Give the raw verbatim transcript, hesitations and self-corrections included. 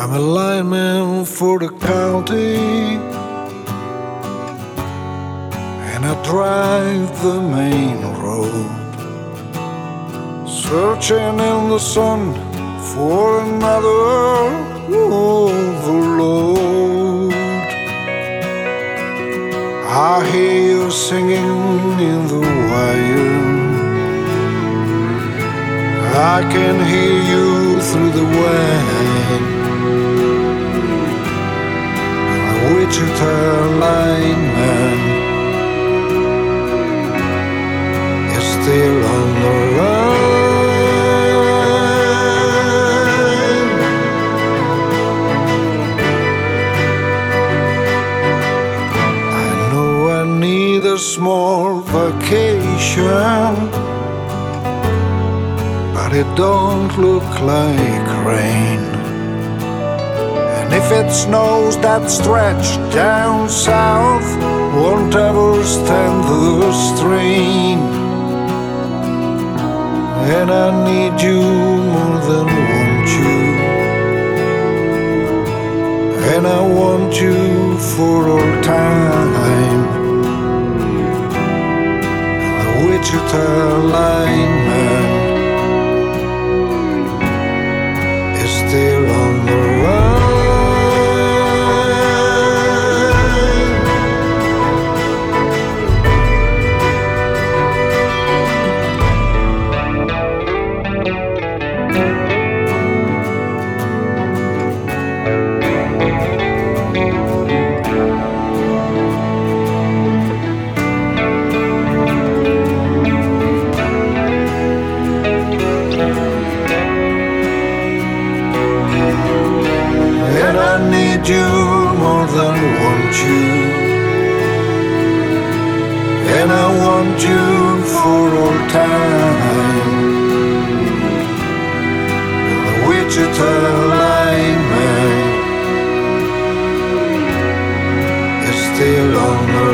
I'm a lineman for the county, and I drive the main road, searching in the sun for another overload. I hear you singing in the wire, I can hear you through the wind. The Wichita lineman is still on the line. I know I need a small vacation, but it don't look like rain. And if it snows, that stretch down south won't ever stand the strain. And I need you more than want you, and I want you for all time. The Wichita lineman still on the run. And I need you more than want you, and I want you for all time. The Wichita lineman is still on the